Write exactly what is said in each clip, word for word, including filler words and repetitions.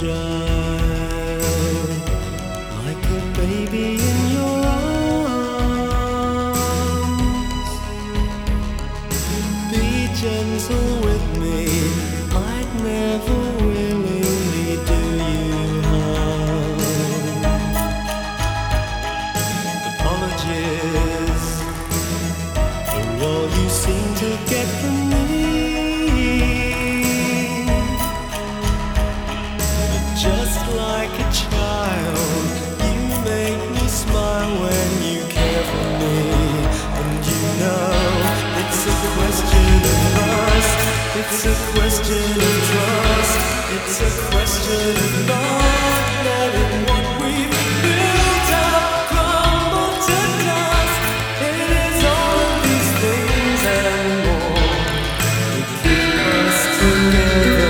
child, like a baby in your arms. Be gentle with me, I'd never willingly do you harm. Apologies for all you seem to get from me. Just like a child, you make me smile when you care for me. And you know, it's a question of lust, it's a question of trust, it's a question of not letting what we've built up crumble to dust. It is all of these things and more that keep us together.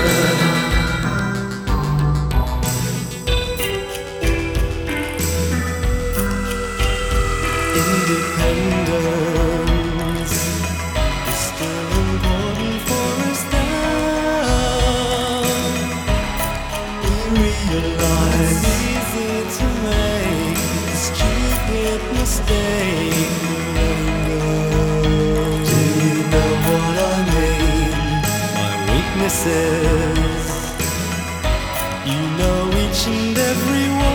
Independence is still important for us now. We realize it's easy to make a stupid mistake. Letting go. Do you know what I mean? My weaknesses, you know each and every one.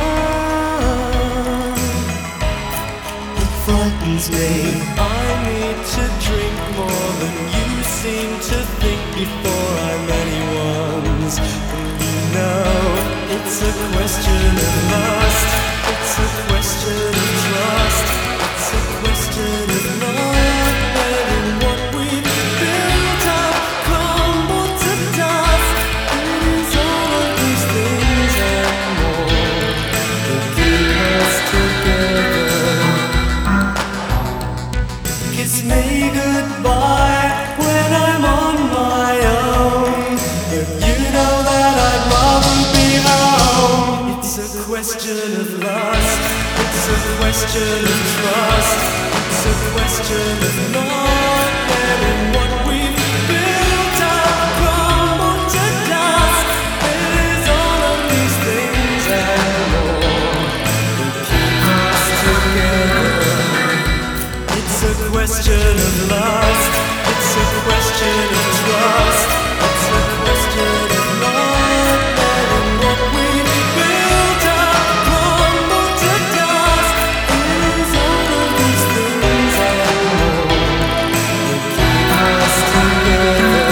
Frightens me. I need to drink more than you seem to think before I'm anyone's. And you know, it's a question of lust, it's a question of trust, it's a question of not letting what we've built up crumble to dust. It is all of these things and more that keep us together. Kiss me goodbye when I'm on my own, but you know that I'd rather be home. It's a question of lust, it's a question of trust, it's a question of not letting what we've built up crumble to dust. It is all of these things and more that keep us together. It's a question of lust, it's a question of trust, it's a question of not letting what we've built up crumble to dust. It is all of these things and more that keep us together.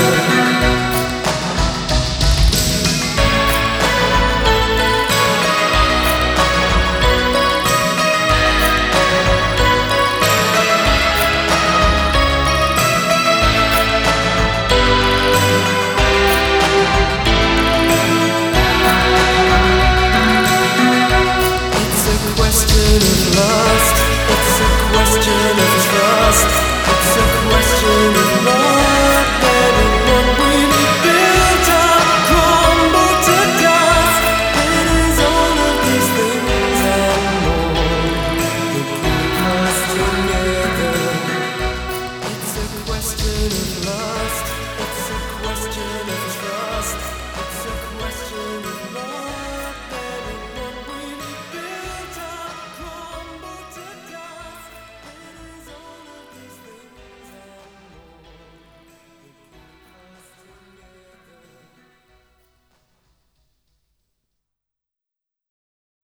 It's a question of lust, it's a question of trust, it's a question of not letting what we've built up crumble to dust. It is all of these things and more that keep us together. It's a question of lust.